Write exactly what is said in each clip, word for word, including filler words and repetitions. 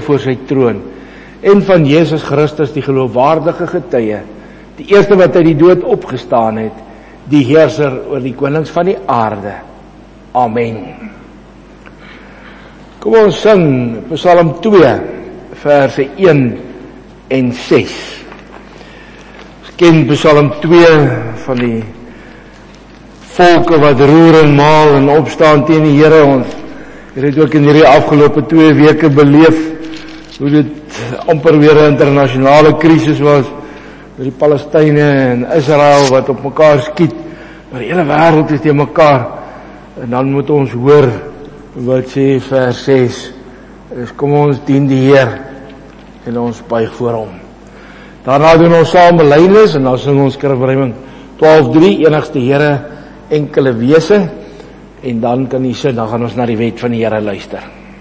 voor sy troon, en van Jesus Christus, die geloofwaardige getuie, die eerste wat uit die dood opgestaan het, die heerser oor die konings van die aarde. Amen. Kom ons sing Psalm twee, verse een en ses. Ons ken Psalm twee van die volke wat roer en maal en opstaan teen die Here. Ons het dit ook in hierdie afgelope twee weke beleef, hoe dit amper weer 'n internasionale krisis was, met die Palestynë en Israel wat op mekaar skiet, maar die hele wêreld is teen mekaar. En dan moet ons hoor wat sê vers ses, is kom ons dien die Heer en ons buig voor hom. Daarna doen ons saam belydenis en dan sing ons skrifryming twaalf drie, enigste Here, enkele wese, en dan kan jy sit, dan gaan ons na die wet van die Here luister.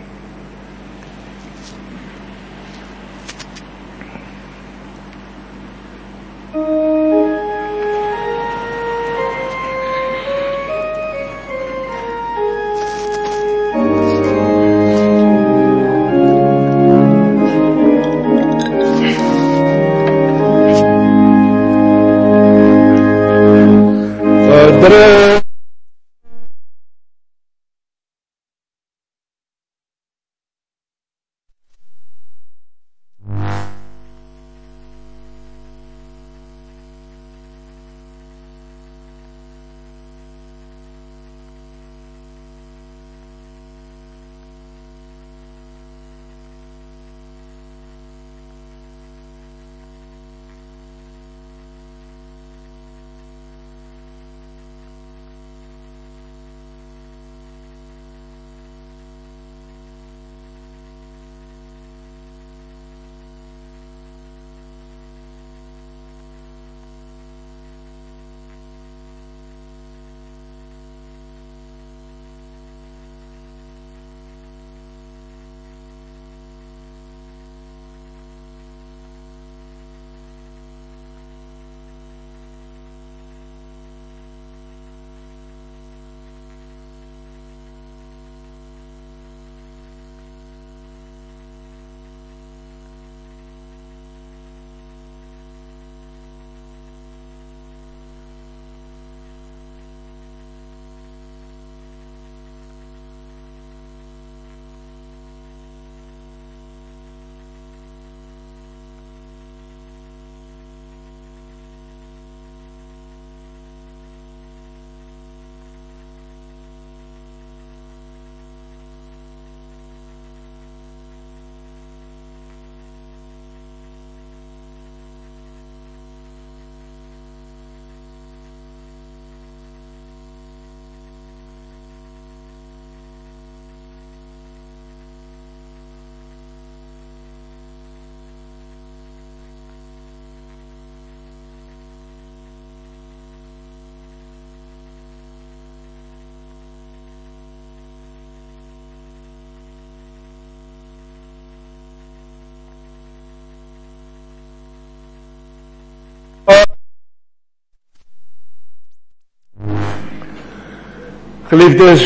Geliefdes,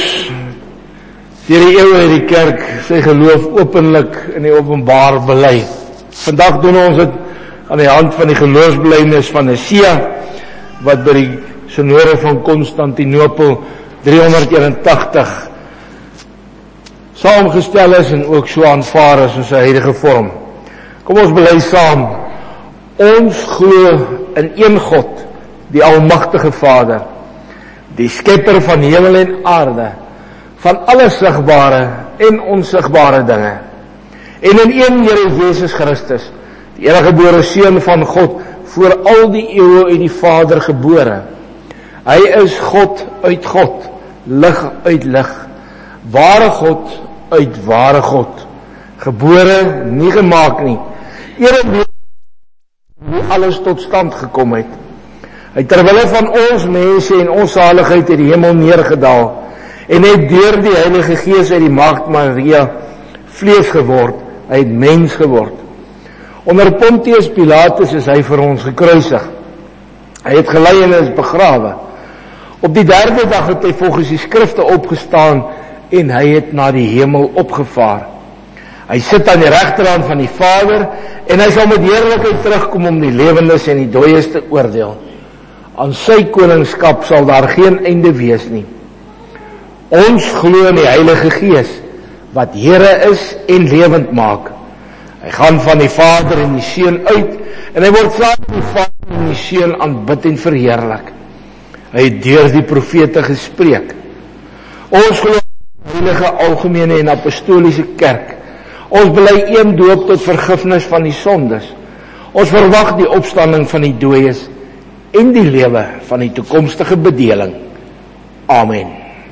deur die eeue het die kerk sy geloof openlik in die openbaar bely. Vandag doen ons dit aan die hand van die geloofsbelydenis van Nicea, wat by die synode van Konstantinopel driehonderdeenentagtig saamgestel is en ook so aanvaar is in sy huidige vorm. Kom ons bely saam. Ons glo in een God, die almagtige Vader, die skepper van hemel en aarde, van alle sigbare en onsigbare dinge, en in een Here Jesus Christus, die eniggebore Seun van God, voor al die eeue uit die Vader gebore. Hy is God uit God, lig uit lig, ware God uit ware God, gebore, nie gemaak nie, ere wie alles tot stand gekom het. Hy terwille van ons mense en ons saligheid uit die hemel neergedaal, en het deur die Heilige Gees uit die maagd Maria vlees geword, hy het mens geword. Onder Pontius Pilatus is hy vir ons gekruisig. Hy het gelei en is begrawe. Op die derde dag het hy volgens die skrifte opgestaan en hy het na die hemel opgevaar. Hy sit aan die regterhand van die Vader, en hy sal met heerlikheid terugkom om die lewendes en die dooies te oordeel. Aan sy koningskap sal daar geen einde wees nie. Ons glo in die Heilige Gees, wat Here is en lewend maak. Hy gaan van die Vader en die Seun uit, en hy word saam met die Vader en die Seun aanbid en verheerlik. Hy het deur die profete gespreek. Ons glo in die heilige, algemene en apostoliese kerk. Ons bely een doop tot vergifnis van die sondes. Ons verwag die opstanding van die dooies en die lewe van die toekomstige bedeling. Amen.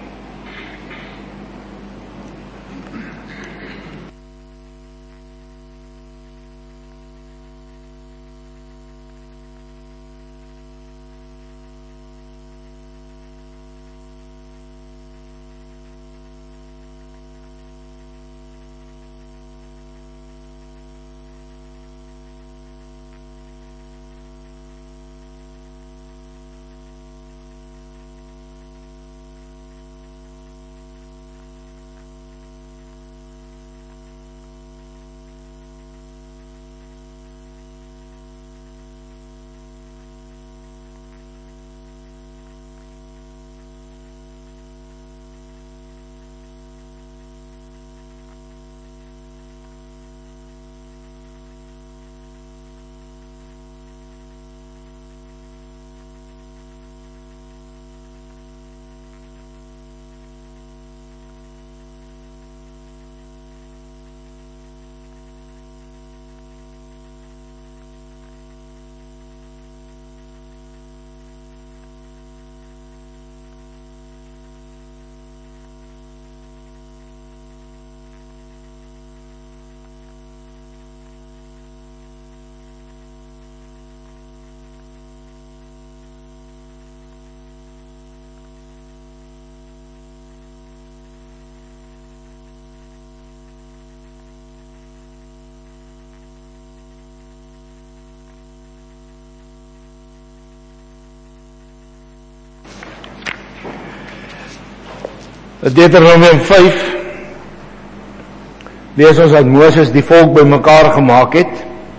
Deuteronomium vyf, lees ons dat Moses die volk by mekaar gemaak het,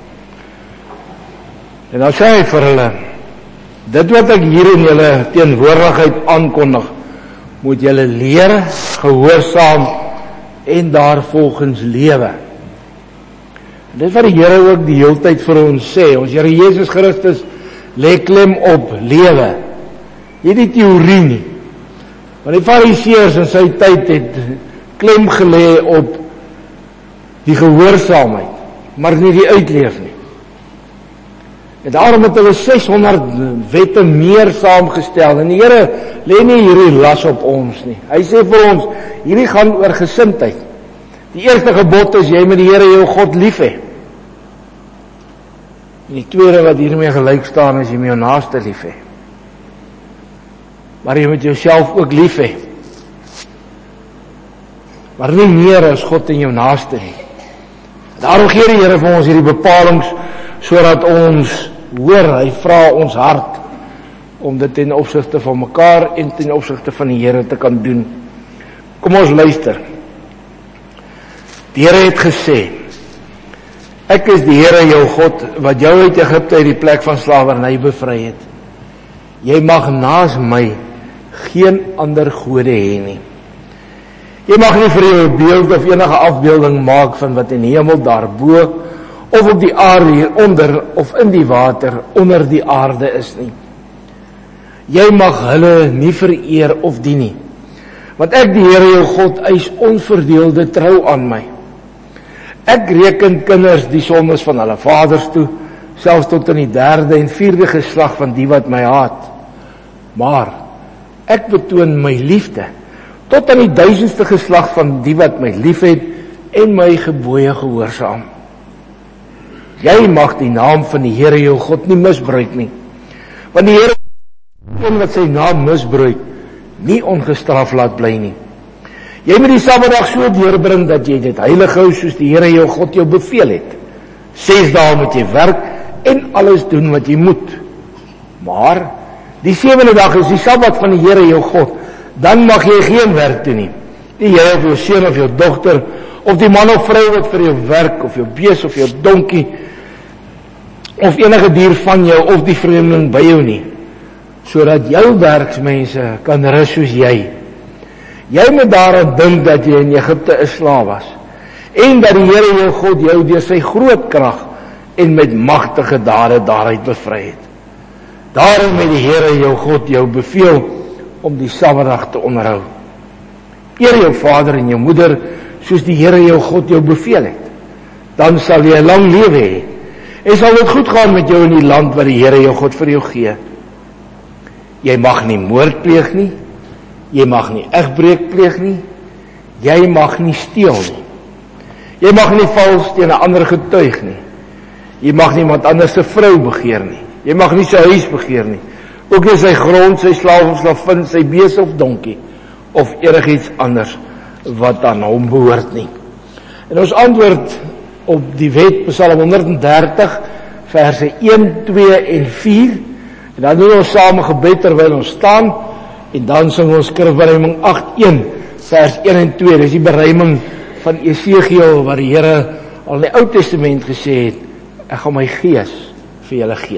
en nou sê hy vir hulle, dit wat ek hier in julle teenwoordigheid aankondig, moet julle leer, gehoorsaam, en daarvolgens lewe. Dit wat die Here ook die hele tyd vir ons sê, ons Here Jesus Christus, lê klem op lewe, nie die theorie nie. Want die Fariseërs in sy tyd het klem gelê op die gehoorsaamheid, maar nie die uitleef nie. En daarom het hulle seshonderd wette meer saamgestel, en die Here lê nie hierdie las op ons nie. Hy sê vir ons, hierdie gaan oor gesindheid. Die eerste gebod is, jy moet die Here jou God lief hê. En die tweede wat hiermee gelyk staan, is jy moet jou naaste lief hê. Maar jy moet jouself ook lief hê. Maar nie meer as God en jou naaste nie. Daarom gee die Here vir ons hierdie bepalings, sodat ons hoor, hy vra ons hart, om dit ten opsigte van mekaar en ten opsigte van die Here te kan doen. Kom ons luister. Die Here het gesê, ek is die Here jou God, wat jou uit Egipte uit die plek van slawerny bevry het. Jy mag naas my geen ander gode hê nie. Jy mag nie vir jou 'n beeld of enige afbeelding maak van wat in die hemel daarbo, of op die aarde hieronder, of in die water onder die aarde is nie. Jy mag hulle nie vereer of dien nie, want ek die Here jou God eis onverdeelde trou aan my. Ek reken kinders die sondes van hulle vaders toe, selfs tot in die derde en vierde geslag van die wat my haat. Maar ek betoon my liefde tot aan die duisendste geslag van die wat my liefhet en my gebooie gehoorsaam. Jy mag die naam van die Here jou God nie misbruik nie, want die Here een wat sy naam misbruik, nie ongestraf laat bly nie. Jy moet die Sabbatdag so deurbring dat jy dit heilig hou soos die Here jou God jou beveel het. Ses dae moet jy werk en alles doen wat jy moet. Maar die sewende dag is die Sabbat van die Here jou God. Dan mag jy geen werk doen nie. Die Here of jou seun of jou dogter of die man of vrou wat vir jou werk, of jou bees, of jou donkie, of enige dier van jou, of die vreemdeling by jou nie, sodat jou werksmense kan rus soos jy. Jy moet daaraan dink dat jy in Egipte 'n slaaf was, en dat die Here jou God jou deur sy groot krag en met magtige dade daaruit bevry het. Daarom het die Here jou God jou beveel om die Sabbatdag te onderhou. Eer jou vader en jou moeder, soos die Here jou God jou beveel het. Dan sal jy 'n lang lewe hê, en sal dit goed gaan met jou in die land wat die Here jou God vir jou gee. Jy mag nie moord pleeg nie, jy mag nie egbreek pleeg nie, jy mag nie steel nie. Jy mag nie vals teen 'n ander getuig nie. Jy mag niemand anders se vrou begeer nie. Jy mag nie sy huis begeer nie. Ook nie sy grond, sy slaaf of slavin, sy bees of donkie, of enigiets anders wat aan hom behoort nie. En ons antwoord op die wet, Psalm honderddertig, verse een, twee en vier, en dan doen ons saam 'n gebed terwyl ons staan, en dan sing ons skrifbereiming agt een, vers een en twee, dis die bereiming van Esegiel, waar die Here al in die Ou Testament gesê het, ek gaan my gees vir julle gee.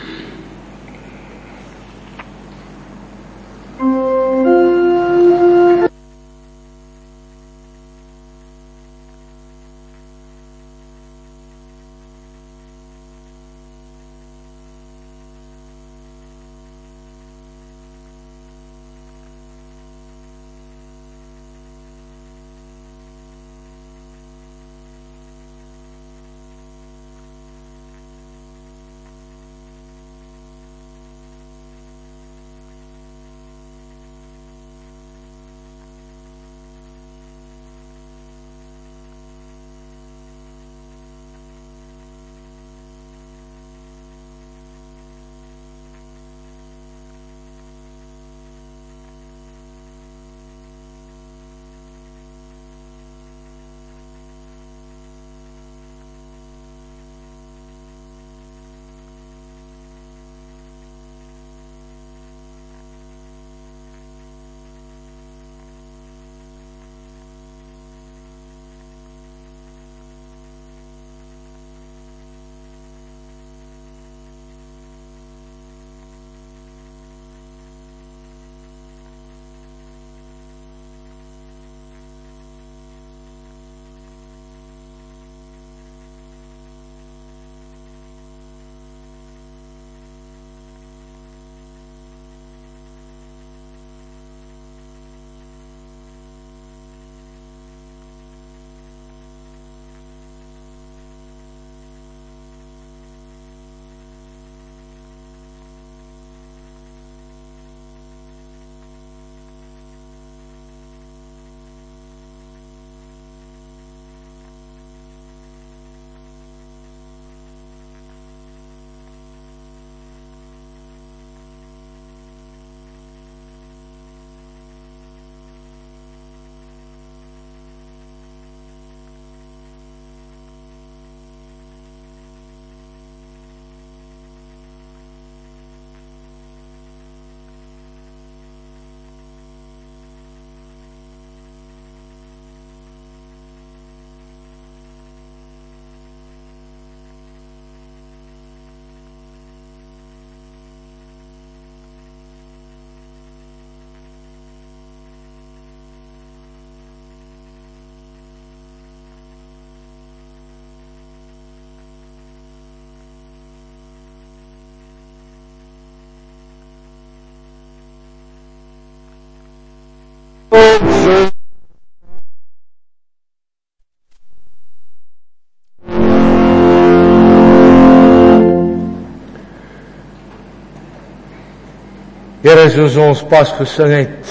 Here, soos ons pas gesing het,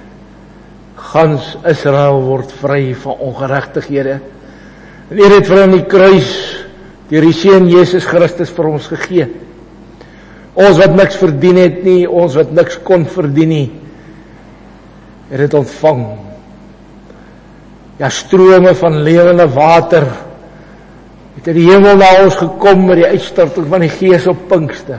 gans Israel word vry van ongeregtighede. En U het vir aan die kruis deur die Seun Jesus Christus vir ons gegee. Ons wat niks verdien het nie, ons wat niks kon verdien nie, het dit ontvang. Ja, strome van lewende water het uit die hemel na ons gekom met die uitstorting van die Gees op Pinkster.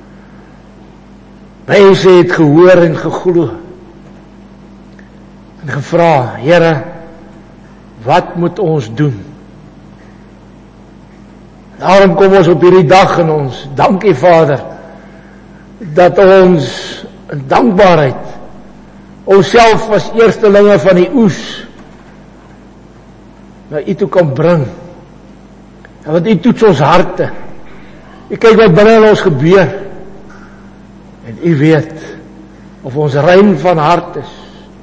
Mense het gehoor en geglo en gevra, Here, wat moet ons doen? Daarom kom ons op hierdie dag en ons dankie Vader, dat ons in dankbaarheid onsself as eerstelinge van die oes na U toe kan bring. En want U toets ons harte. U kyk wat binne in ons gebeur. En U weet of ons rein van hart is.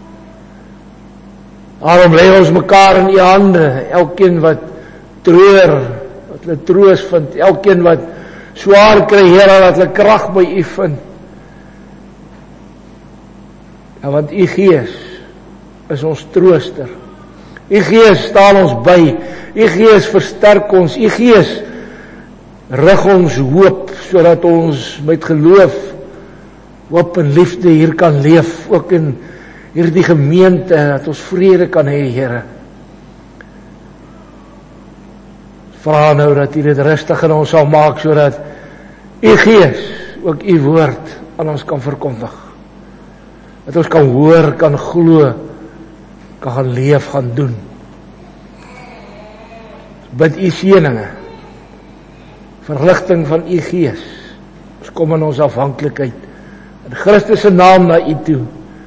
Daarom lê ons mekaar in U hande, elkeen wat treur, wat hulle troos vind, elkeen wat swaar kry, Here, dat hulle krag by U vind. En want U Gees is ons trooster. U Gees staan ons by. U Gees versterk ons. U Gees rig ons hoop, sodat ons met geloof, hoop en liefde hier kan leef, ook in hierdie gemeente, dat ons vrede kan hê, Here. Vra nou dat U dit rustig in ons sal maak, sodat U Gees ook U woord aan ons kan verkondig. Dat ons kan hoor, kan glo, kan gaan leef, gaan doen. Bid U seëninge, verligting van U Gees. Ons kom in ons afhanklikheid, in Christus se naam na U toe.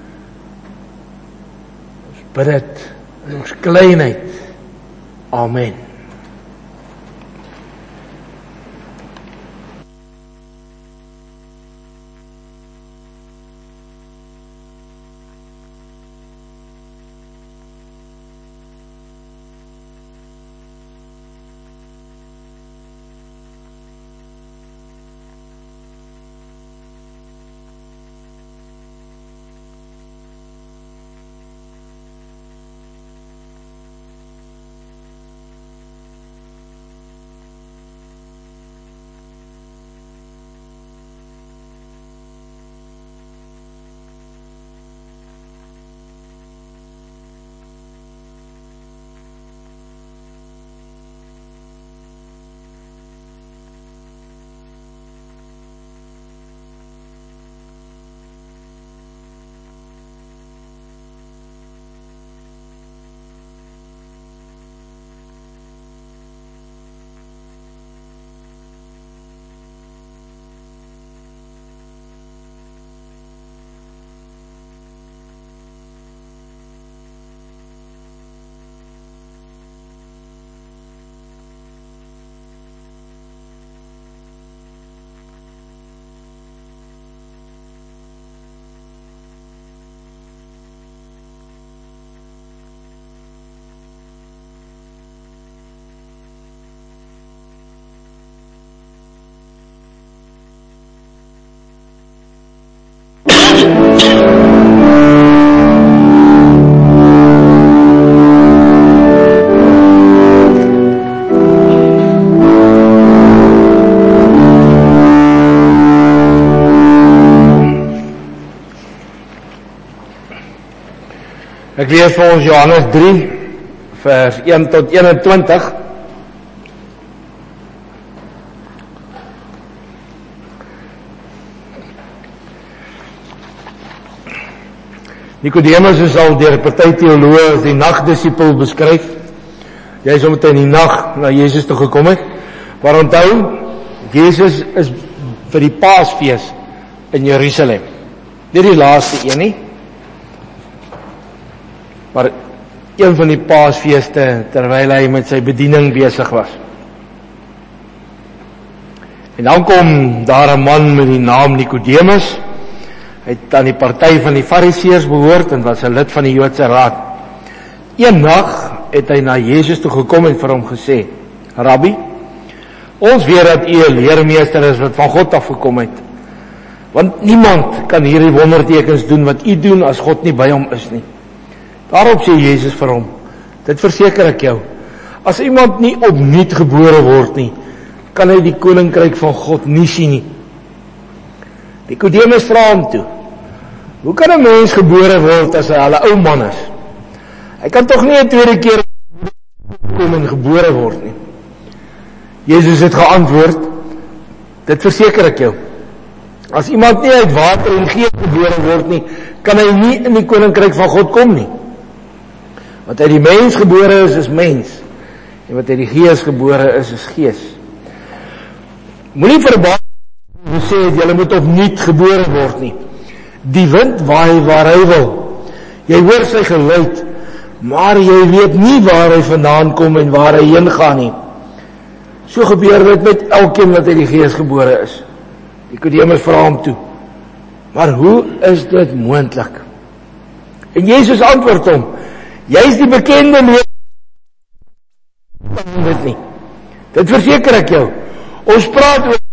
Ons bid dit in ons kleinheid. Amen. Ek lees vir ons Johannes drie, vers een tot eenentwintig. Nicodemus is al deur party teoloë as die nagdisipel beskryf. Hy is omdat hy in die nag na Jesus toe gekom het. Maar onthou, Jesus is vir die Paasfees in Jerusalem. Nie die laaste een nie, maar een van die Paasfeeste terwyl hy met sy bediening besig was. En dan kom daar 'n man met die naam Nicodemus. Hy het aan die party van die Fariseërs behoort en was 'n lid van die Joodse Raad. Eendag het hy na Jesus toe gekom en vir hom gesê: "Rabbi, ons weet dat U 'n leermeester is wat van God af gekom het. Want niemand kan hierdie wondertekens doen wat U doen as God nie by hom is nie." Daarop sê Jesus vir hom: "Dit verseker ek jou, as iemand nie opnuut gebore word nie, kan hy die koninkryk van God nie sien nie." Nicodemus vra hom toe: "Hoe kan 'n mens gebore word as hy al 'n ou man is? Hy kan tog nie 'n tweede keer kom en gebore word nie." Jesus het geantwoord: "Dit verseker ek jou, as iemand nie uit water en gees gebore word nie, kan hy nie in die koninkryk van God kom nie. Wat uit die mens gebore is, is mens. En wat uit die gees gebore is, is gees. Moenie verbaas sê dat jy moet opnuut gebore word nie. Die wind waai waar hy wil. Jy hoor sy geluid, maar jy weet nie waar hy vandaan kom en waar hy heen gaan nie. So gebeur dit met elkeen wat uit die gees gebore is. Nikodemus vra hom toe, maar hoe is dit moontlik? En Jesus antwoord hom, jy is die bekende leer, dit nie. Dit verseker ek jou. Ons praat oor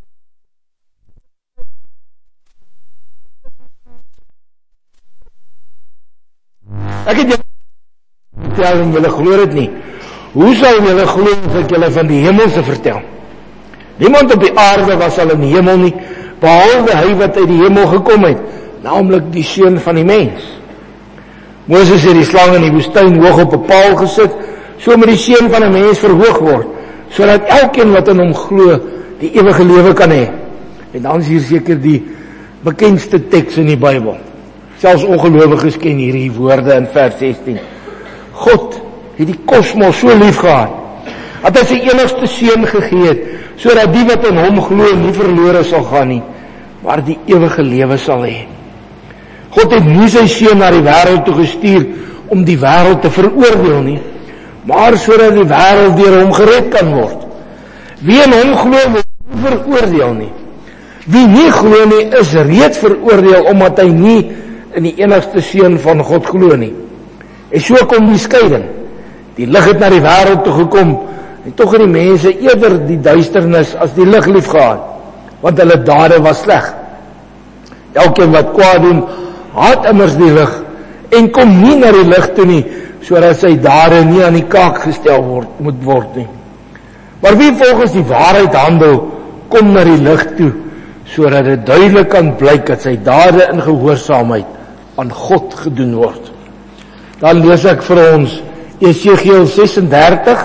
Ek het julle vertel en julle glo dit nie. Hoe sal julle glo as ek julle van die hemelse vertel? Niemand op die aarde was al in die hemel nie, behalwe hy wat uit die hemel gekom het, naamlik die Seun van die mens. Moses het die slang in die woestyn hoog op 'n paal gesit, so moet die Seun van die mens verhoog word, sodat elkeen wat in hom glo, die ewige lewe kan hê. En dan is hier seker die bekendste teks in die Bybel. Selfs ongelowiges ken hierdie woorde in vers sestien. God het die kosmos so lief gehad, dat hy sy enigste seun gegee het, sodat die wat in hom glo nie verlore sal gaan nie, maar die ewige lewe sal hê. God het nie sy seun na die wêreld toe gestuur om die wêreld te veroordeel nie, maar sodat die wêreld deur hom gered kan word. Wie in hom glo word nie veroordeel nie. Wie nie glo nie is reeds veroordeel omdat hy nie in die enigste seun van God glo nie. En so kom die skeiding. Die lig het na die wêreld toe gekom, en tog het die mense eerder die duisternis as die lig lief gehad, want hulle dade was sleg. Elkeen wat kwaad doen, haat immers die lig, en kom nie na die lig toe nie, sodat sy dade nie aan die kaak gestel word, moet word nie. Maar wie volgens die waarheid handel, kom na die lig toe, sodat dit duidelik kan blyk dat sy dade in gehoorsaamheid aan God gedoen word. Dan lees ek vir ons Jesegiel ses en dertig,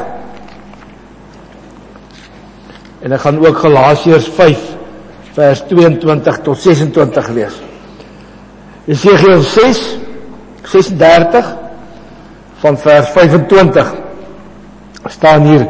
en ek gaan ook Galasiërs vyf vers twee en twintig tot ses en twintig lees. Jesegiel ses, ses en dertig van vers vyf en twintig staan hier: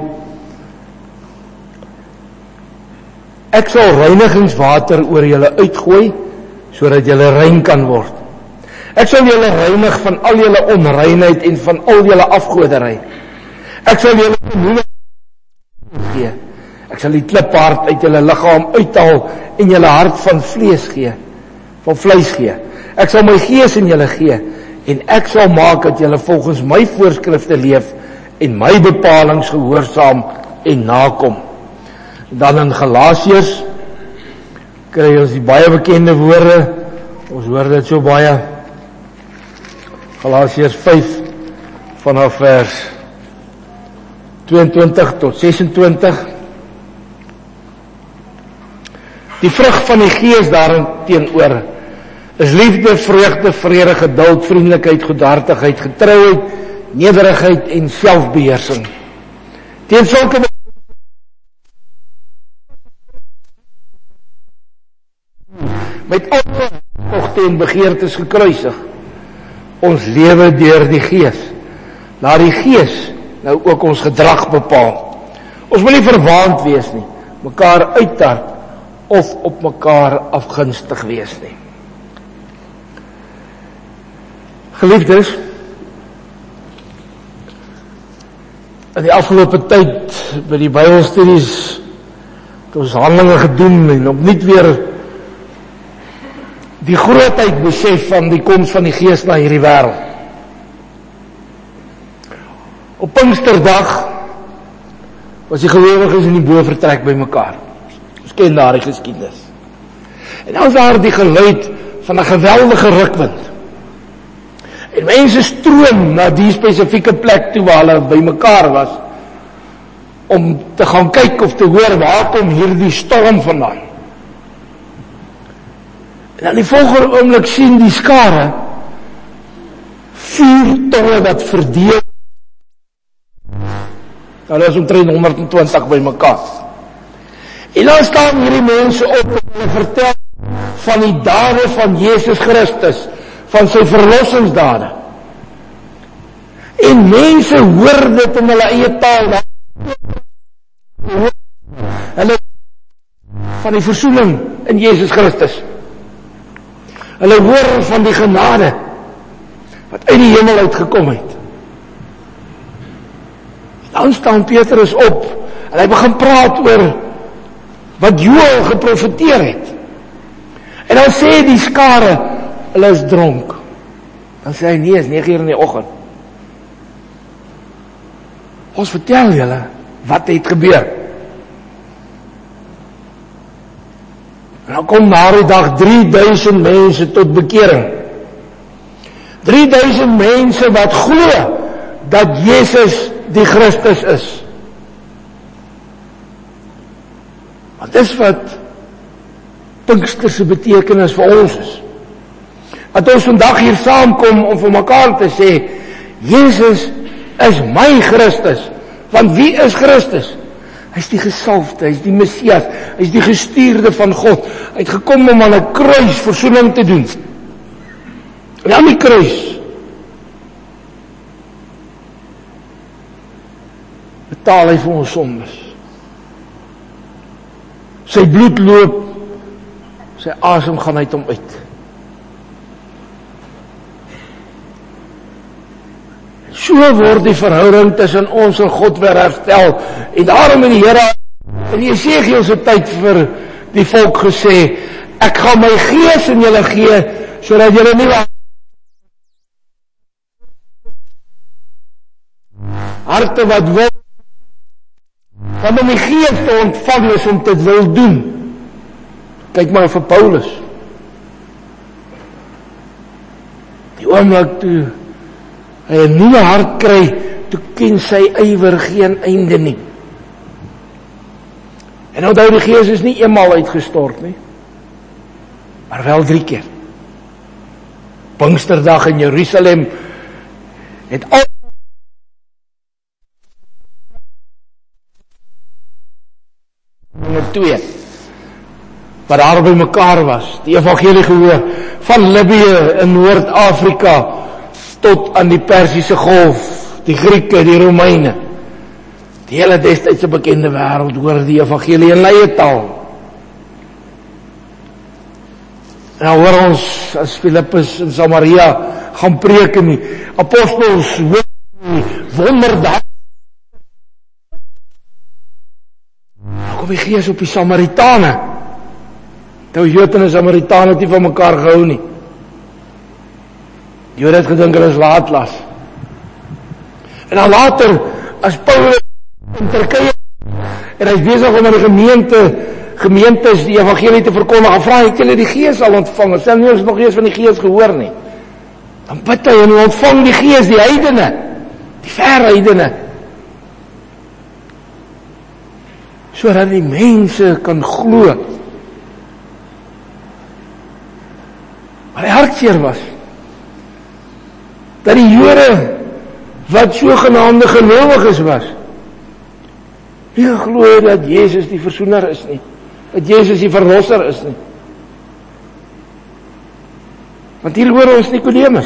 Ek sal reinigingswater oor julle uitgooi, sodat julle rein kan word. Ek sal julle reinig van al julle onreinheid en van al julle afgoderry. Ek sal julle nuwe gee. Ek sal die kliphart uit julle liggaam uithaal en julle hart van vlees gee, van vleis gee. Ek sal my gees in julle gee en ek sal maak dat julle volgens my voorskrifte leef en my bepalings gehoorsaam en nakom. Dan in Galasiërs kry ons die baie bekende woorde, ons hoor dit so baie. Galasiërs vyf vanaf vers tweeëntwintig tot sesentwintig. Die vrug van die gees daarteenoor is liefde, vreugde, vrede, geduld, vriendelikheid, goedhartigheid, getrouheid, nederigheid en selfbeheersing. Teen sulke met optogte en begeertes gekruisig. Ons lewe deur die gees. Laat die gees nou ook ons gedrag bepaal. Ons moet nie verwaand wees nie, mekaar uittart of op mekaar afgunstig wees nie. Geliefdes, in die afgelope tyd by die Bybelstudies het ons handelinge gedoen en opnuut weer die grootheid besef van die koms van die Gees na hierdie wêreld. Op Pinksterdag was die gelowiges in die bovertrek by mekaar. Ons ken daardie geskiedenis. En dan was daar die geluid van 'n geweldige rukwind. En mense stroom na die spesifieke plek toe waar hulle by mekaar was, om te gaan kyk of te hoor waar kom hierdie storm vandaan. En dan die volgende oomblik sien die skare vier tonge wat verdeel. Daar is omtrent honderd en twintig by mekaar. En dan staan hierdie mense op en hulle vertel van die dade van Jesus Christus, van sy verlossingsdade. En mense hoor dit in hulle eie taal. Hulle van die versoening in Jesus Christus. Hulle hoor van die genade wat uit die hemel uitgekom het. Dan staan Petrus op en hy begin praat oor wat Joël geprofeteer het. En dan sê die skare, hulle is dronk. Dan sê hy, nee, is nege uur in die oggend. Ons vertel julle wat het gebeur. En dan kom na die dag drie duisend mense tot bekering. drie duisend mense wat glo dat Jezus die Christus is. Want dis wat Pinksterse betekenis vir ons is. Dat ons vandag hier saamkom om vir mekaar te sê, Jezus is my Christus. Want wie is Christus? Hy is die gesalfde, hy is die Messias, hy is die gestuurde van God. Hy het gekom om aan 'n kruis versoening te doen. En aan die kruis betaal hy vir ons sondes. Sy bloed loop, sy asem gaan uit hom uit. So word die verhouding tussen ons en God weer herstel. En daarom in die Here in Jesegiel se tyd vir die volk gesê, ek gaan my gees in julle gee, sodat julle nie harte wat wil, want om die gees te ontvang is om dit wil doen. Kyk maar vir Paulus. Die oomblik toe hy 'n nuwe hart kry, toe ken sy ywer geen einde nie. En onthou, die gees is nie eenmaal uitgestort nie, maar wel drie keer. Pinksterdag in Jerusalem het al twee wat daar by mekaar was, die evangelie gehoor, van Libië in Noord-Afrika tot aan die Persiese Golf, die Grieke, die Romeine. Die hele destydse bekende wêreld hoor die evangelie in leie taal. En nou hoor ons, as Filippus in Samaria gaan preek en die apostels hoor die wonderdaad. Nou kom die gees op die Samaritane. Nou Jood en Samaritane het nie van mekaar gehou nie. Die Jood het gedink hulle is laatlas. En dan later, as Paulus in Turkye, en hy is besig om in die gemeente, gemeentes die evangelie te verkondig, en vraag, het julle die gees al ontvang? Stel nie ons nog eens van die gees gehoor nie. Dan bid hy en ontvang die gees, die heidene, die verheidene. Sodat die mense kan glo. Maar die hartseer was, dat die Jode, wat sogenaamde gelowiges was, nie geglo dat Jezus die versoener is nie, dat Jezus die verlosser is nie. Want hier hoor ons Nicodemus.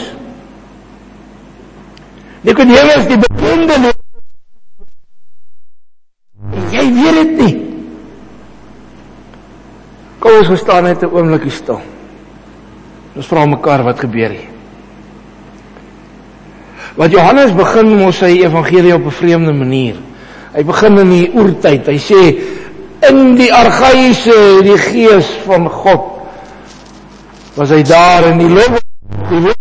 Nicodemus die bekende nie, en jy weet het nie. Kom ons gestaan net 'n oombliekie stil. Ons vra mekaar wat gebeur hier. Want Johannes begin mos sy evangelie op 'n vreemde manier. Hy begin in die oertyd. Hy sê, in die argaïse, die gees van God, was hy daar in die loop, die woord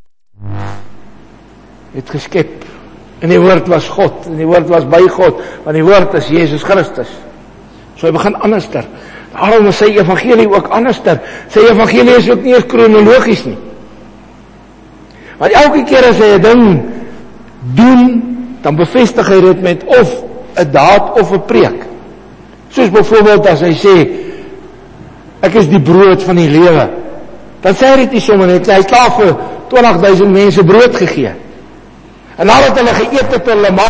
het geskep. En die woord was God, en die woord was by God, want die woord is Jesus Christus. So hy begin anderster. Daarom is sy evangelie ook anderster. Sy evangelie is ook nie eens kronologies nie. Want elke keer as hy 'n ding doen, dan bevestig hy dit met of 'n daad of 'n preek. Soos byvoorbeeld as hy sê, ek is die brood van die lewe. Dan sê hy dit nie sommer net, hy het klaar vir twintig duisend mense brood gegee. En nadat hulle geëet het, hulle maak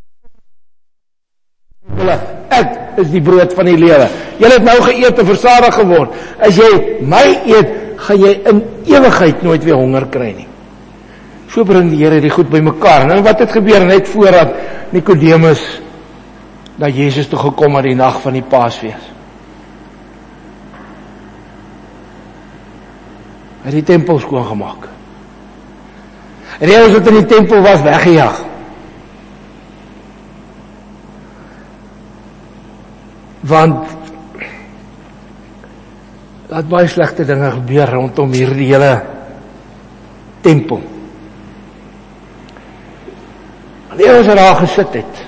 hulle, ek is die brood van die lewe. Julle het nou geëet en versadig geword. As jy my eet, gaan jy in ewigheid nooit weer honger kry nie. So bring die Here die goed by mekaar. Nou wat het gebeur net voordat Nikodemus na Jesus toe gekom het die nag van die Paasfees? Hy het die tempel skoongemaak. En die ouens wat in die tempel was, weggejaag. Want dat baie slegte dinge gebeur rondom hierdie hele tempel. En die ouens wat daar gesit het,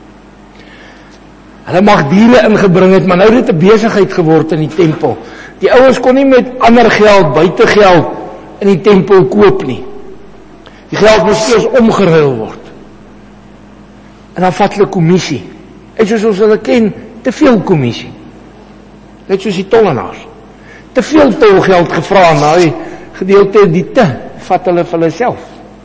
hulle mag diere ingebring het, maar nou het dit 'n besigheid geword in die tempel. Die ouens kon nie met ander geld, buitegeld in die tempel koop nie. Die geld moes eers omgeruil word. En dan vat hulle kommissie. En soos ons hulle ken, te veel kommissie. Net soos die tollenaars. Te veel tolgeld gevra, nou die gedeelte die te, vat hulle vir hulle self.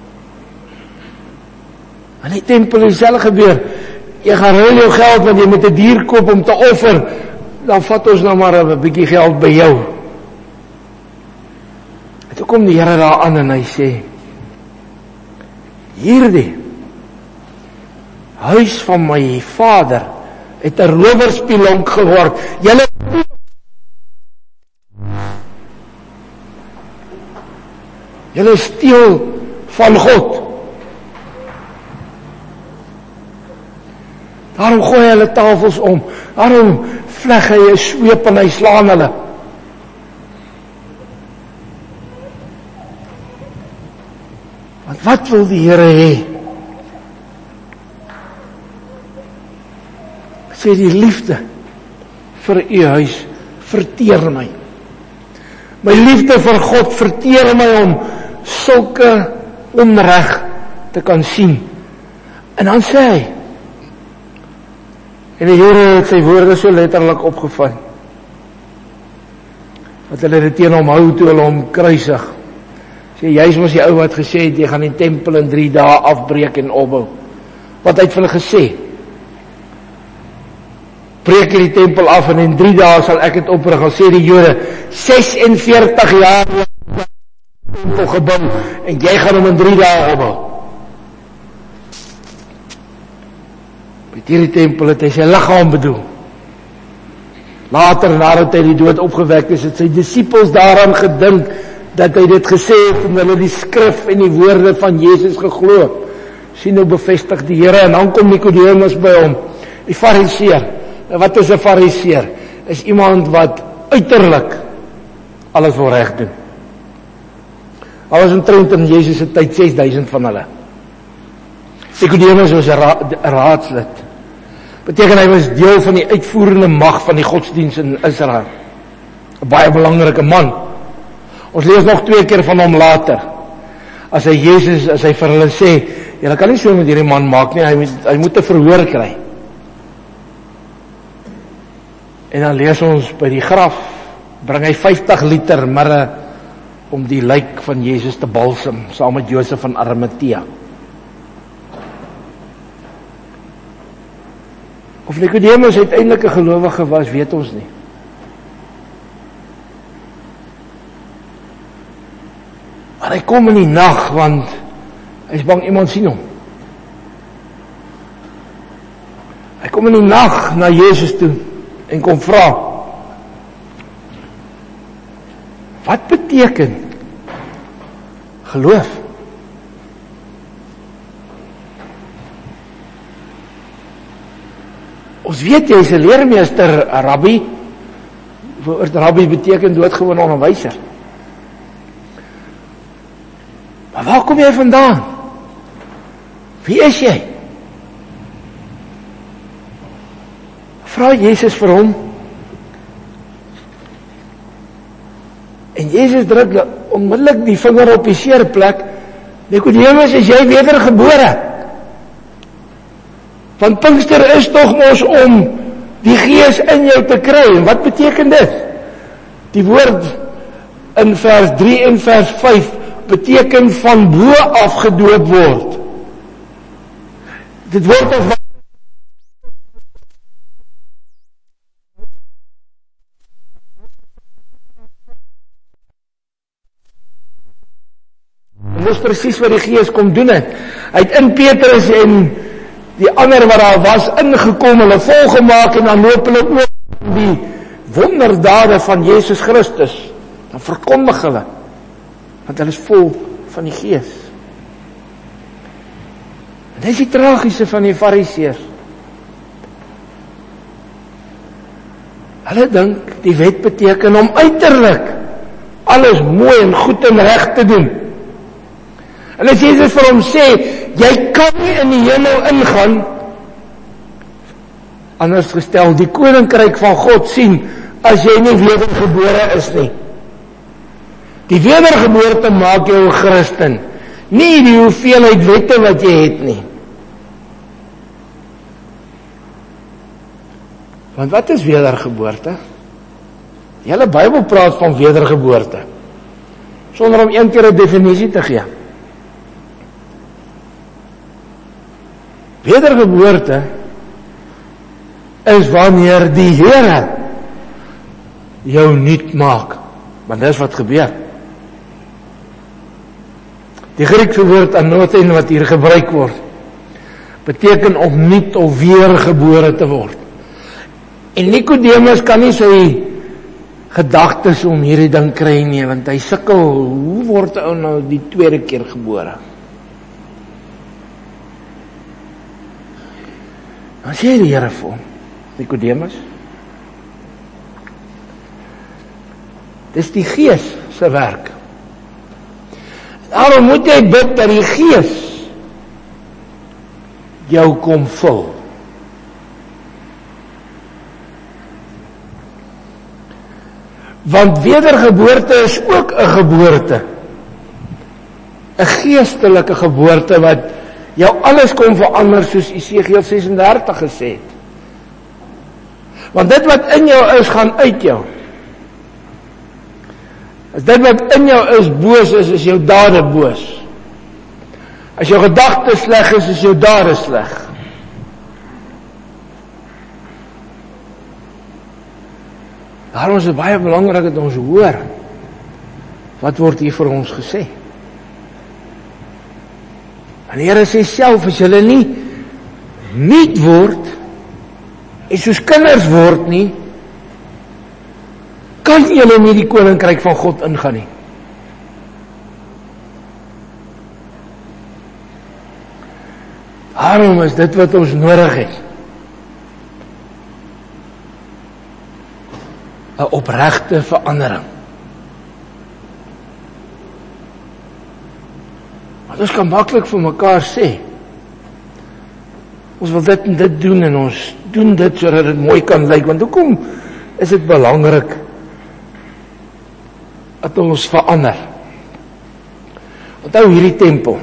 In die tempel is dieselfde gebeur. Jy gaan ruil jou geld, want jy moet 'n dier koop om te offer, dan vat ons nou maar 'n bietjie geld by jou. En toe kom die Here daar aan en hy sê, hierdie huis van my vader het 'n rowerspelonk geword. Julle Julle steel van God. Daarom gooi hy hulle tafels om. Daarom vleg hy 'n sweep en hy slaan hulle. Want wat wil die Here hê? Sê die liefde vir u huis verteer my. My liefde vir God verteer my om sulke onreg te kan sien. En dan sê hy, en die Here het sy woorde so letterlik opgevat, wat hulle dit teen hom hou toe hulle hom kruisig. Sê, jy's mos die ou wat gesê het, jy gaan die tempel in drie dae afbreek en opbou. Wat hy het vir hulle gesê? Breek die tempel af en in drie dae sal ek het oprig. Al sê die Jode, ses en veertig jaar die tempel gebou, en jy gaan hom in drie dae opbou. Met hierdie tempel het hy sy liggaam bedoel. Later, nadat hy die dood opgewek is, het sy disippels daaraan gedink, dat hy dit gesê het, en hulle die skrif en die woorde van Jesus geglo. Sien nou bevestig die Here, en dan kom Nikodemus by hom, die fariseer. Wat is 'n fariseer? Is iemand wat uiterlik alles wil reg doen. Al was omtrent in Jesus se tyd ses duisend van hulle. Nikodemus was 'n ra raadslid. Beteken hy was deel van die uitvoerende mag van die godsdiens in Israel. 'n Baie belangrike man. Ons lees nog twee keer van hom later. As hy Jesus, as hy vir hulle sê, julle kan nie so met hierdie man maak nie, hy moet, hy moet 'n verhoor kry. En dan lees ons by die graf, bring hy vyftig liter mirre om die lijk van Jesus te balsem, saam met Josef van Arimatea. Of Nikodemus uiteindelik 'n gelowige was, weet ons nie. Maar hy kom in die nag, want hy is bang iemand sien hom. Hy kom in die nag na Jesus toe en kom vra, wat beteken geloof? Ons weet jy is 'n leermeester, 'n rabbi. Woord rabbi beteken doodgewone onderwyser. Maar waar kom jy vandaan? Wie is jy? Vra Jesus vir hom. En Jesus druk onmiddellik die vinger op die seerplek. Nikodemus, is jy wedergebore? Want Pinkster is tog mos om die Gees in jou te kry. En wat beteken dit? Die woord in vers drie en vers vyf beteken van bo af gedoop word. Dit word of En dis presies wat die Gees kom doen het. Hy het in Petrus en die ander wat daar was ingekom, hulle volgemaak en dan loop hulle ook die wonderdade van Jesus Christus. Dan verkondig hulle, want hulle is vol van die Gees. En dit is die tragiese van die Fariseërs. Hulle dink die wet beteken om uiterlik alles mooi en goed en reg te doen. En as Jesus vir hom sê, jy kan nie in die hemel ingaan, anders gestel, die koninkryk van God sien, as jy nie wedergebore is nie. Die wedergeboorte maak jou 'n Christen, nie die hoeveelheid wette wat jy het nie. Want wat is wedergeboorte? Die hele Bybel praat van wedergeboorte, sonder om een keer 'n definisie te gee. Wedergeboorte is wanneer die Here jou nuut maak, want dis wat gebeur. Die Griekse woord anothein wat hier gebruik word, beteken om nuut of weergebore te word. En Nicodemus kan nie sy gedagtes om hierdie ding kry nie, want hy sukkel, hoe word 'n ou nou die tweede keer gebore? Dan sê die Here vir hom, Nicodemus, dis die Gees se werk. Daarom moet jy bid dat die Gees jou kom vul. Want wedergeboorte is ook 'n geboorte. 'n Geestelike geboorte wat jou alles kom verander, soos Esegiel ses en dertig gesê het. Want dit wat in jou is, gaan uit jou. As dit wat in jou is boos is, is jou dade boos. As jou gedagtes sleg is, is jou dade sleg. Daarom is dit baie belangrik dat ons hoor, wat word hier vir ons gesê. En die Here sê self, as julle nie nuut word, en soos kinders word nie, kan julle nie die koninkryk van God ingaan nie. Daarom is dit wat ons nodig het. 'n Opregte verandering. Want ons kan maklik vir mekaar sê, ons wil dit en dit doen en ons doen dit sodat dit mooi kan lyk, want hoekom is dit belangrik dat ons verander? Onthou hierdie tempel.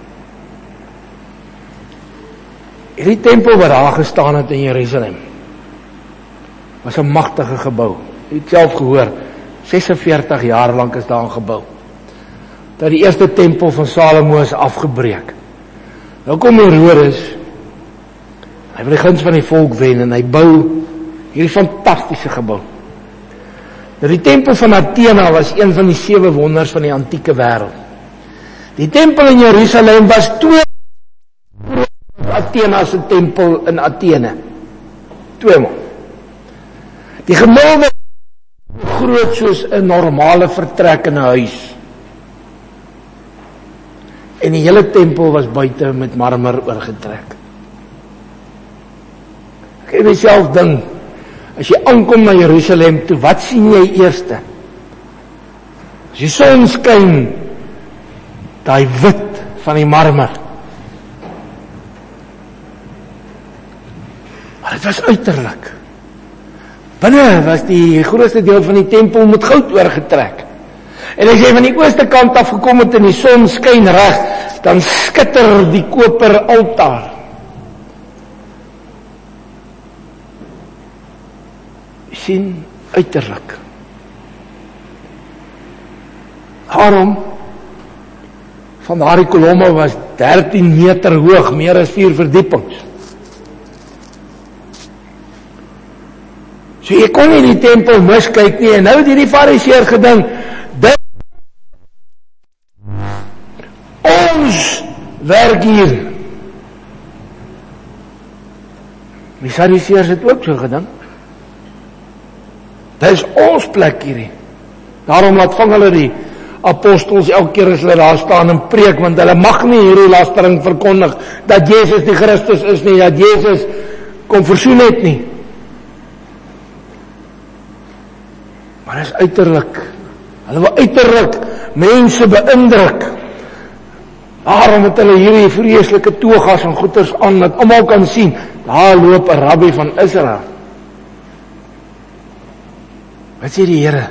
Hierdie tempel wat daar gestaan het in Jerusalem, was 'n magtige gebou. Jy het self gehoor, sesenveertig jaar lank is daar gebou. Dat die eerste tempel van Salomo is afgebreek. Nou kom Herodes, hy wil die guns van die volk wen en hy bou hierdie fantastiese gebou. Nou die tempel van Athena was een van die sewe wonders van die antieke wêreld. Die tempel in Jerusalem was twee Athena se tempel in Athene. Tweemaal. Die gemiddelde groot soos 'n normale vertrek in 'n huis. En die hele tempel was buite met marmer oorgetrek. Ek het myself dink, as jy aankom na Jerusalem toe, wat sien jy eerste? As die son skyn, daai wit van die marmer. Maar dit was uiterlik. Binne was die grootste deel van die tempel met goud oorgetrek. En as jy van die ooste kant af gekom het en die son skyn reg, dan skitter die koper altaar. Jy sien uiterlik. Daarom, van daardie kolomme was dertien meter hoog, meer as vier verdiepings. So jy kon nie die tempel miskyk nie, en nou het hierdie Fariseër gedink, dit ons werk hier. Die Sadduseërs het ook so gedink. Dit is ons plek hierdie. Daarom laat vang hulle die apostels elke keer as hulle daar staan en preek, want hulle mag nie hierdie lastering verkondig, dat Jezus die Christus is nie, dat Jezus kom versoen het nie. Maar dit is uiterlik. Hulle wil uiterlik mense beïndruk. Daarom het hulle hierdie vreeslike togas en goeders aan, dat almal kan sien, daar loop 'n rabbi van Israel. Wat sê die Here?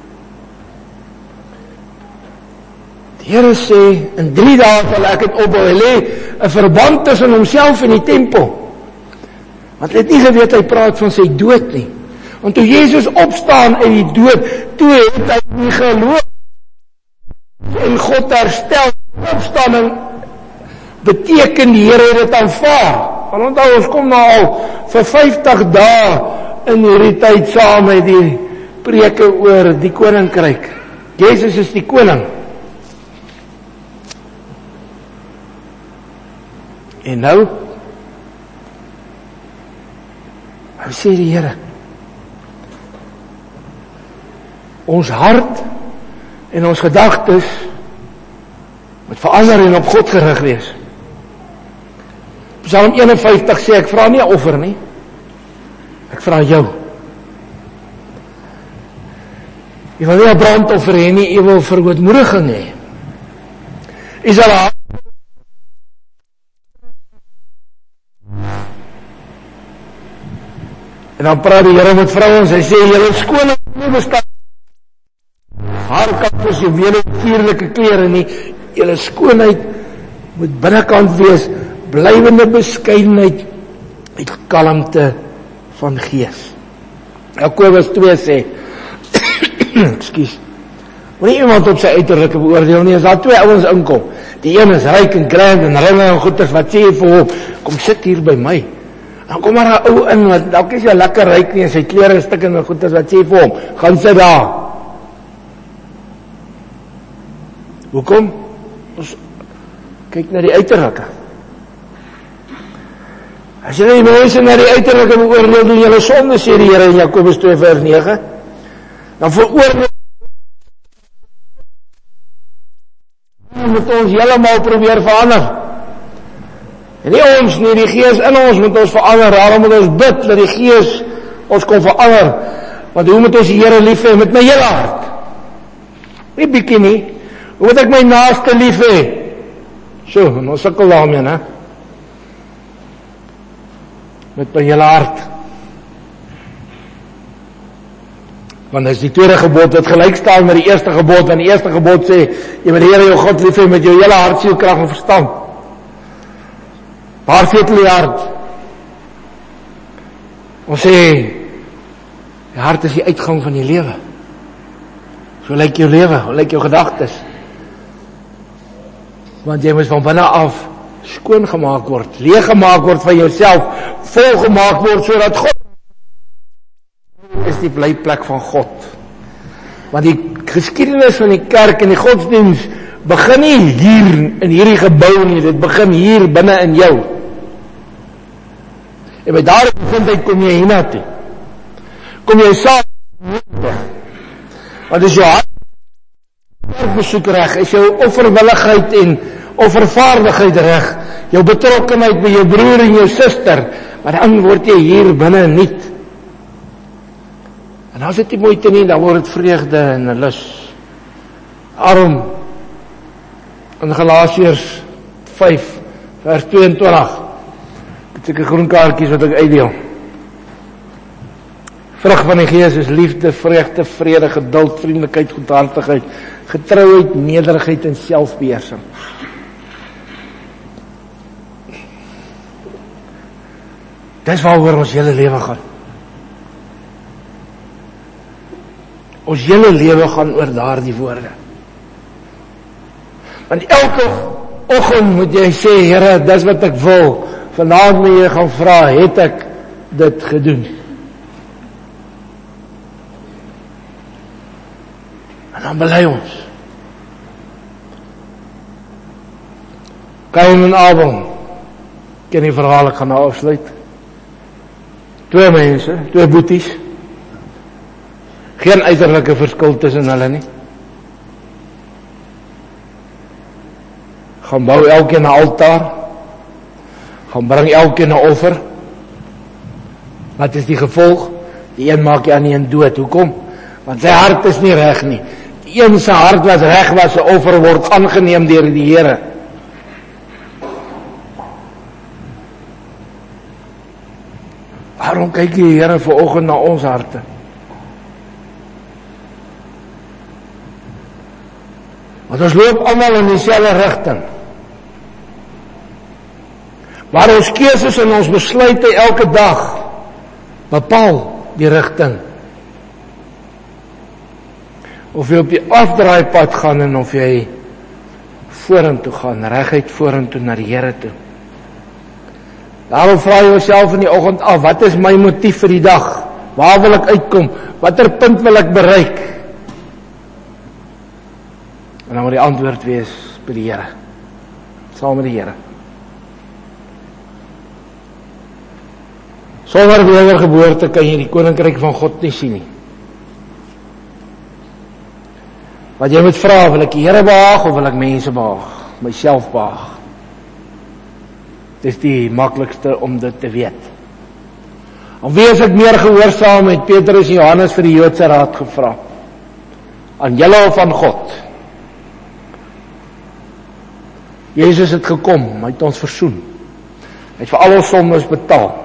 Die Here sê, in drie dae sal ek het opbou. Hy lê 'n verband tussen homself en die tempel. Want hy het nie geweet, hy praat van sy dood nie. Want toe Jezus opstaan uit die dood, toe het hy nie geloof en God herstel. Opstanding beteken die Here het dit aanvaar. Want onthou, ons kom nou al vir vyftig dae in hierdie tyd saam met die preke oor die koninkryk. Jezus is die koning. En nou, hy sê die Here, ons hart en ons gedagtes moet verander en op God gerig wees. Psalm eenenvyftig sê, ek vra nie 'n offer nie, ek vra jou. Jy wil nie 'n brandoffer hê nie, jy wil verootmoediging hê. Jy sal haar en dan praat die Here met vrouens, hy sê, julle skoonheid nie bestaan. Haar kap is juwele vuurlike klere nie, julle skoonheid moet binnekant wees, blywende beskeidenheid met kalmte van gees. Jakobus twee sê, ekskuus, moet nie iemand op sy uiterlike beoordeel nie, as daar twee ouens inkom, die een is ryk en grand en ringe en goeders, wat sê jy vir hom, kom sit hier by my. Dan kom maar 'n ou in, wat dalk is jy lekker ryk nie, en sy klere stik en goeders, wat sê jy vir hom, gaan sit daar. Hoekom? Ons kyk na die uiterlike. As jy die mense na die uiterlike beoordeel, doen julle sonde, sê die Here in Jakobus twee vers nege, dan veroordeel moet ons helemaal probeer verander. En nie ons nie, die Gees in ons moet ons verander. Daarom moet ons bid dat die Gees ons kon verander. Want hoe moet ons die Here lief hê? Met my hele hart. Nie bietjie nie. Hoe moet ek my naaste lief hê? So, ons sukkel daarmee, né? Met my hele hart. Want dit is die tweede gebod wat gelyk staan met die eerste gebod, want die eerste gebod sê, jy moet die Here jou God lief hê met jou hele hart, siel, krag en verstand. Waar vetel die hart? Ons sê, die hart is die uitgang van die lewe. So lyk jou lewe, hoe lyk jou gedagtes? Want jy moet van binne af skoon gemaak word, leeg gemaak word van jouself, vol gemaak word, sodat God is die blyplek van God. Want die geskiedenis van die kerk en die godsdienst begin nie hier in hierdie gebou nie, dit begin hier binne in jou. En by daardie bevindheid kom jy hiernatoe. Kom jy saam. Want is jou hart besoek reg, is jou offerwilligheid en offervaardigheid reg, jou betrokkenheid by jou broer en jou suster, maar dan word jy hier binne niet. En as dit nie moeite nie, dan word het vreugde en 'n lus. Daarom in Galasiërs vyf vers tweeëntwintig het ek 'n groen kaartjies wat ek uitdeel. Vrug van die Gees is liefde, vreugde, vrede, geduld, vriendelikheid, goedhartigheid, getrouheid, nederigheid en selfbeheersing. Dis waaroor ons hele lewe gaan. Ons hele lewe gaan oor daardie woorde. Want elke oggend moet jy sê, Here, dis wat ek wil. Vanaand moet jy gaan vra, het ek dit gedoen? En dan bely ons. Kain en Abel, ken die verhaal, ek gaan nou afsluit. Twee mense, twee boeties, geen uiterlike verskil tussen hulle nie. Gaan bou elkeen 'n altaar, gaan bring elkeen 'n offer. Wat is die gevolg? Die een maak die ander een dood. Hoekom? Want sy hart is nie reg nie. Die een se hart wat reg was, se offer word aangeneem deur die Here. Waarom kyk die Here vanoggend na ons harte? Want ons loop almal in dieselfde rigting. Maar ons keuses en ons besluite elke dag bepaal die rigting. Of jy op die afdraaipad gaan en of jy vorentoe gaan, reguit vorentoe na die Here toe. Daarom vra jy jouself in die oggend af, wat is my motief vir die dag? Waar wil ek uitkom? Watter punt wil ek bereik? En dan moet die antwoord wees by die Here. Saam met die Here. Sonder wedergeboorte kan jy die koninkryk van God nie sien nie. Wat jy moet vra, wil ek die Here behaag of wil ek mense behaag? Myself behaag. Dit is die maklikste om dit te weet. Aan wie is ek meer gehoorsaam, het Petrus en Johannes vir die Joodse raad gevra? Aan julle of aan God? Jezus het gekom, hy het ons versoen. Hy het vir al ons sondes betaal.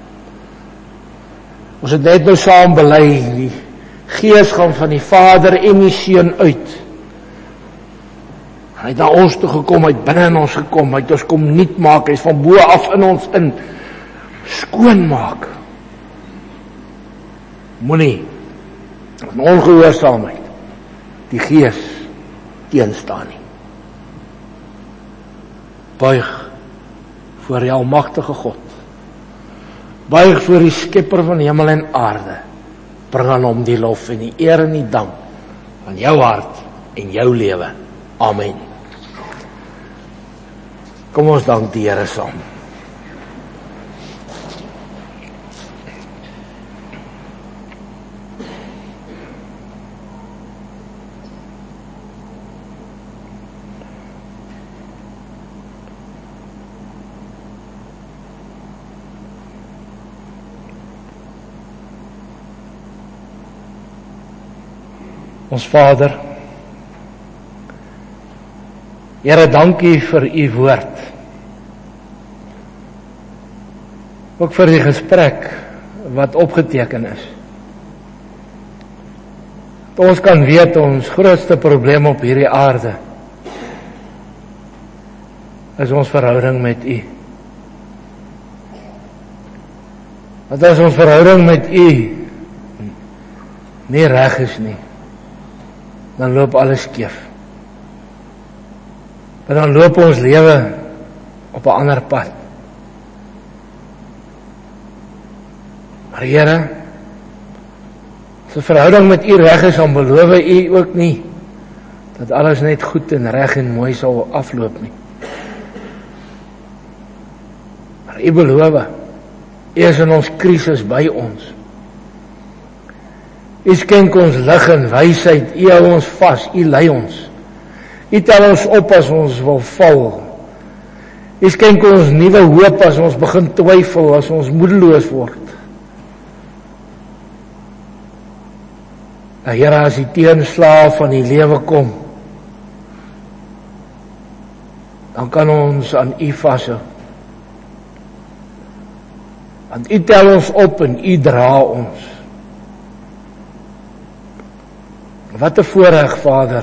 Ons het net nou saam bely, die Gees gaan van die Vader en die Seun uit. Hy het na ons toe gekom, hy het binne in ons gekom, hy het ons kom nuut maak, hy is van bo af in ons in, skoon maak. Moenie, in ongehoorsaamheid, die Gees teenstaan nie. Buig voor die almagtige God. Buig voor die Skepper van hemel en aarde. Bring aan hom die lof en die eer en die dank van jou hart en jou lewe. Amen. Kom ons dank die Here saam. Ons Vader, Here, dankie vir u woord. Ook vir die gesprek wat opgeteken is. Dat ons kan weet ons grootste probleem op hierdie aarde is ons verhouding met u. Want as ons verhouding met u nie reg is nie, dan loop alles skeef. En dan loop ons lewe op 'n ander pad. Maar Here, as 'n verhouding met u reg is, dan beloof u ook nie dat alles net goed en reg en mooi sal afloop nie. Maar u beloof, u is in ons krisis by ons. U skenk ons lig en wysheid, u hou ons vas, u lei ons. U tel ons op as ons wil val. U skenk ons nuwe hoop as ons begin twyfel, as ons moedeloos word. Here, as die teenslae van die lewe kom, dan kan ons aan u vashou. Want u tel ons op en u dra ons. Wat 'n voorreg, Vader,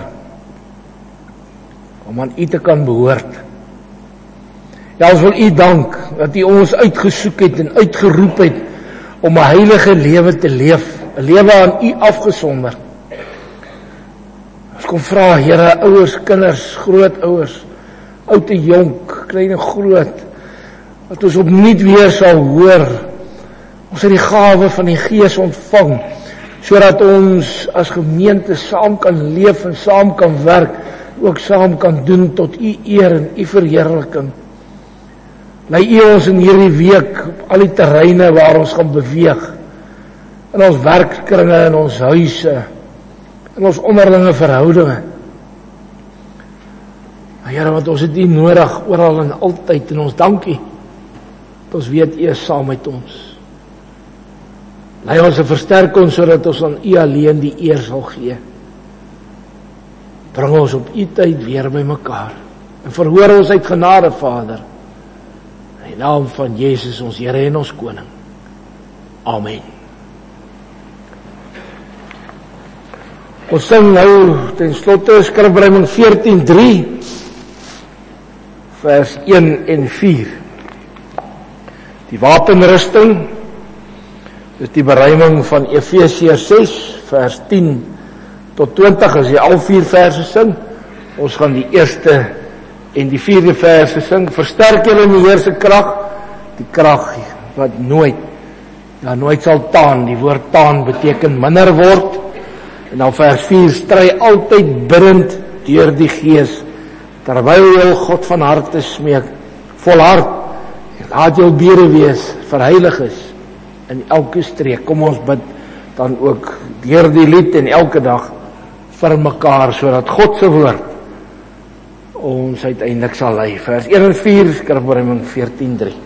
om aan u te kan behoort. Ja, ons wil u dank dat u ons uitgesoek het en uitgeroep het om 'n heilige lewe te leef, 'n lewe aan u afgesonder. Ons kom vra, Here, ouers, kinders, grootouers, oud en jonk, klein en groot, dat ons opnuut weer sal hoor. Ons het die gawe van die Gees ontvang, sodat ons as gemeente saam kan leef en saam kan werk, ook saam kan doen tot u eer en u verheerliking. Lei u ons in hierdie week op al die terreine waar ons gaan beweeg, in ons werkkringe, in ons huise, in ons onderlinge verhoudinge. Here, want ons het u nodig oral en altyd, en ons dankie, dat ons weet u is saam met ons. Lei ons en versterk ons, sodat ons aan u alleen die eer sal gee. Bring ons op u tyd weer by mekaar, en verhoor ons uit genade, Vader, in die naam van Jesus, ons Here en ons Koning. Amen. Ons sing nou ten slotte Skrifbereiding veertien drie, vers een en vier. Die wapenrusting, dis die beruiming van Efesiërs ses, vers tien tot twintig, as jy al vier verse sing. Ons gaan die eerste en die vierde verse sing. Versterk julle in die Here se krag, die krag wat nooit, ja nooit sal taan. Die woord taan beteken minder word. En dan vers vier, stry altyd bidend deur die Gees, terwyl jy God van harte smeek, volhard, en laat jou bede wees, verheilig is, in elke streek. Kom ons bid dan ook deur die lied en elke dag vir mekaar, sodat God se woord ons uiteindelik sal lei. Vers een en vier, Skrifbereiding veertien drie.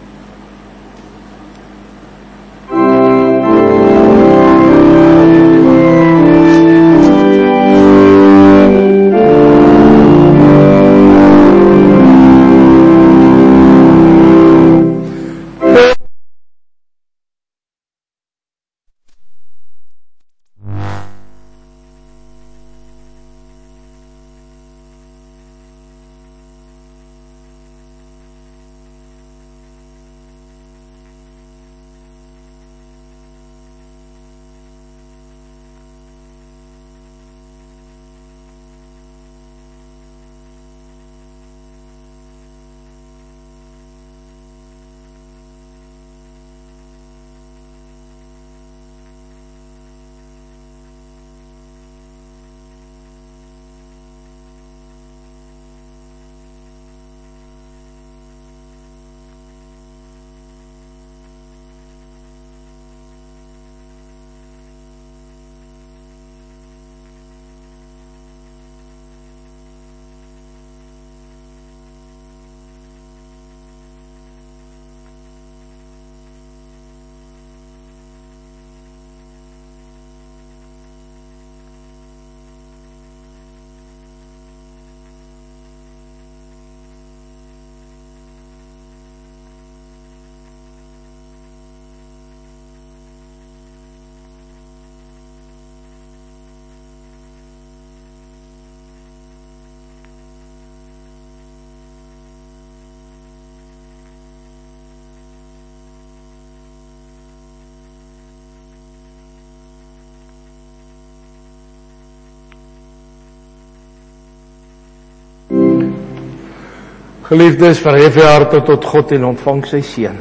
Geliefdes, verhef jou harte tot God en ontvang sy seën.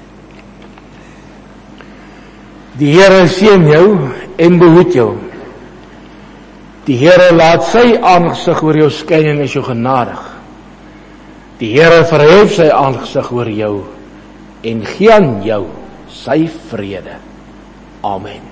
Die Here seën jou en behoed jou. Die Here laat sy aangesig oor jou skyn en is jou genadig. Die Here verhef sy aangesig oor jou en gee aan jou sy vrede. Amen.